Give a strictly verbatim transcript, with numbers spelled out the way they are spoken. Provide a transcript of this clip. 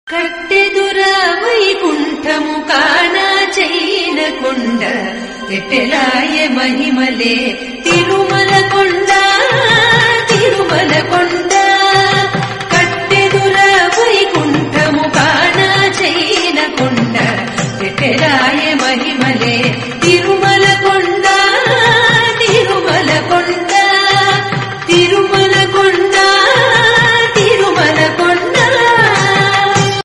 కట్టెదుర వైకుంఠము కానా చైన కొండ ఎట్టెలాయ మహిమలే తిరుమ